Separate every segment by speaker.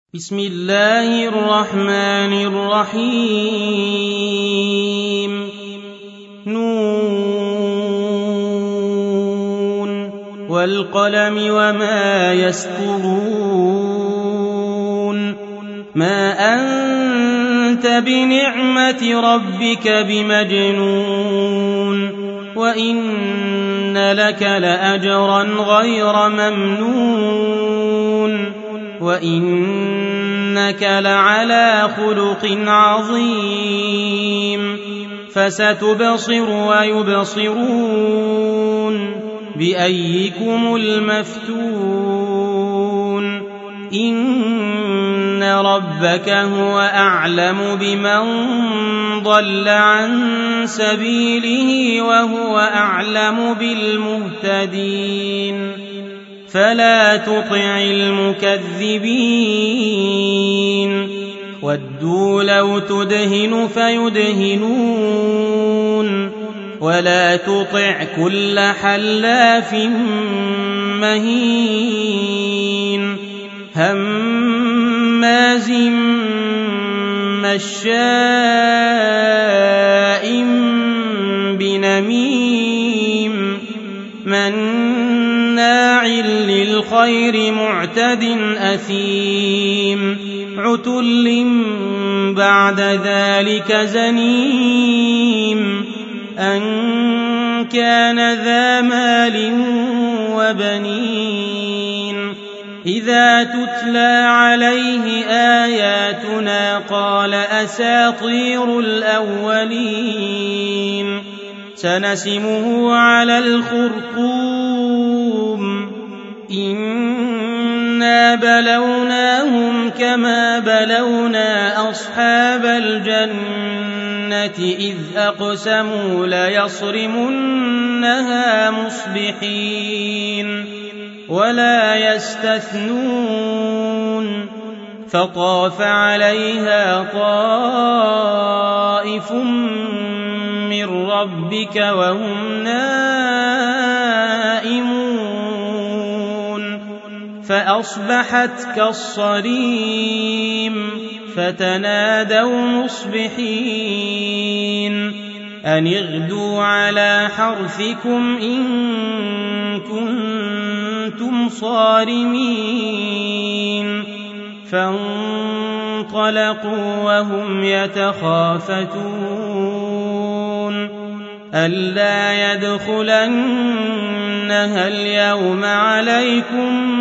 Speaker 1: بسم الله الرحمن الرحيم نون والقلم وما يسطرون ما أنت بنعمة ربك بمجنون وإن لك لأجرا غير ممنون وإنك لعلى خلق عظيم فستبصر ويبصرون بأيكم المفتون إن ربك هو أعلم بمن ضل عن سبيله وهو أعلم بالمهتدين فلا تطع المكذبين ودوا لو تدهن فيدهنون ولا تطع كل حلاف مهين هماز مشاء بنميم مناع للخير معتد أثيم عتل بعد ذلك زنيم أن كان ذا مال وبنين إذا تتلى عليه آياتنا قال أساطير الأولين سنسمه على الخرطوم إنا بلوناهم كما بلونا أصحاب الجنة إذ أقسموا ليصرمنها مصبحين ولا يستثنون فطاف عليها طائف من ربك وهم نائمون فأصبحت كالصريم فتنادوا مصبحين أن اغدوا على حرثكم إن كنتم صارمين فانطلقوا وهم يتخافتون ألا يدخلنها اليوم عليكم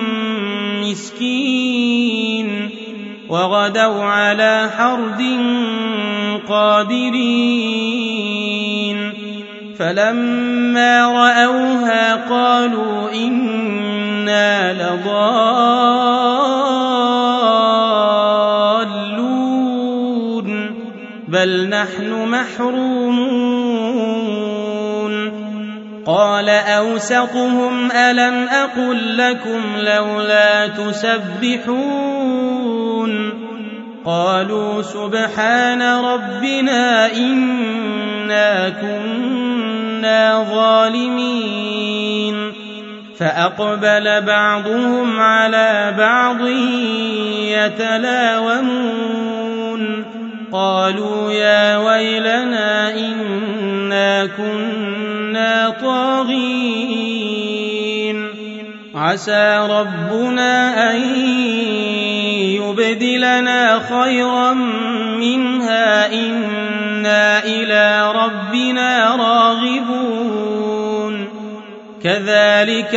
Speaker 1: مسكين وغدوا على حرد قادرين فلما رأوها قالوا إنا لضالون بل نحن محرومون قال أوسطهم ألم أقل لكم لولا تسبحون قالوا سبحان ربنا إنا كنا ظالمين فأقبل بعضهم على بعض يتلاومون قالوا يا ويلنا إنا كنا طاغين عسى ربنا أن يبدلنا خيرا منها إنا إلى ربنا راغبون كذلك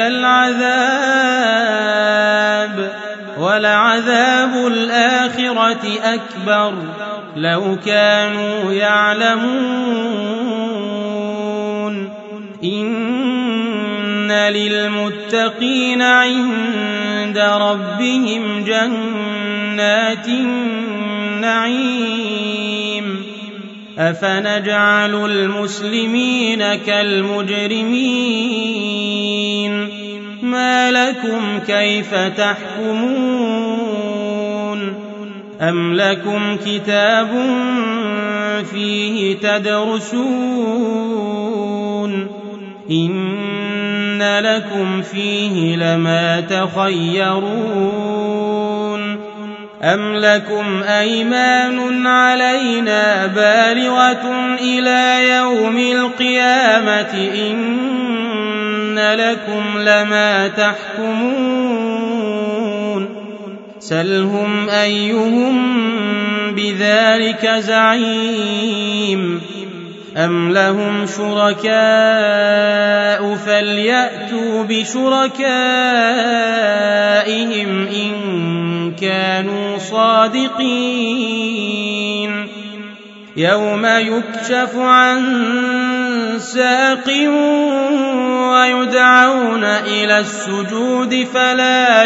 Speaker 1: العذاب ولعذاب الآخرة أكبر لو كانوا يعلمون إن للمتقين عند ربهم جنات النعيم أفنجعل المسلمين كالمجرمين ما لكم كيف تحكمون أم لكم كتاب فيه تدرسون إن لكم فيه لما تخيرون أم لكم أيمان علينا بالغة إلى يوم القيامة إن لكم لما تحكمون سلهم أيهم بذلك زعيم أم لهم شركاء فليأتوا بشركائهم إن كانوا صادقين يوم يكشف عن ساق ويدعون إلى السجود فلا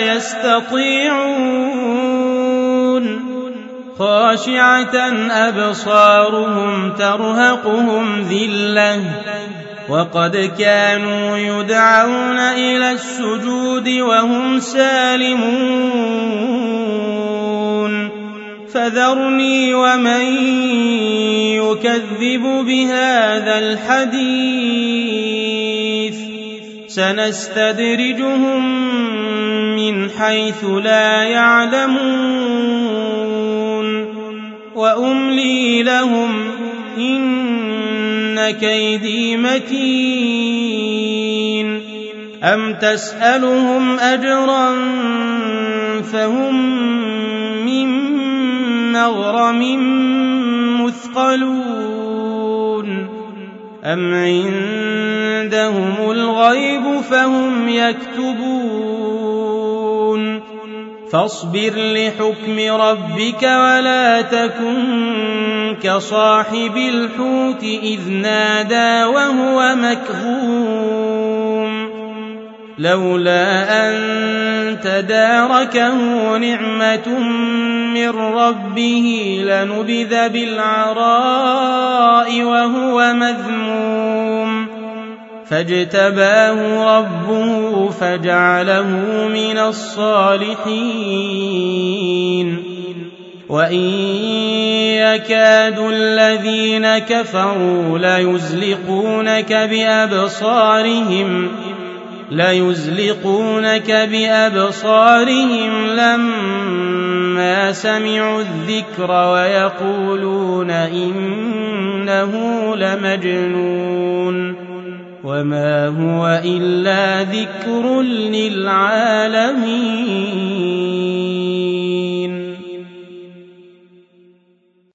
Speaker 1: يستطيعون خاشعة أبصارهم ترهقهم ذلة وقد كانوا يدعون إلى السجود وهم سالمون فذرني ومن يكذب بهذا الحديث سنستدرجهم من حيث لا يعلمون وأملي لهم إن كيدي متين أم تسألهم أجرا فهم من مغرم مثقلون أم عندهم الغيب فهم يكتبون فاصبر لحكم ربك ولا تكن كصاحب الحوت إذ نادى وهو مكظوم لولا أن تداركه نعمة من ربه لنبذ بالعراء وهو مذموم فاجتباه ربه فجعله من الصالحين وإن يكاد الذين كفروا ليزلقونك بأبصارهم لما سمعوا الذكر ويقولون إنه لمجنون وما هو إلا ذكر للعالمين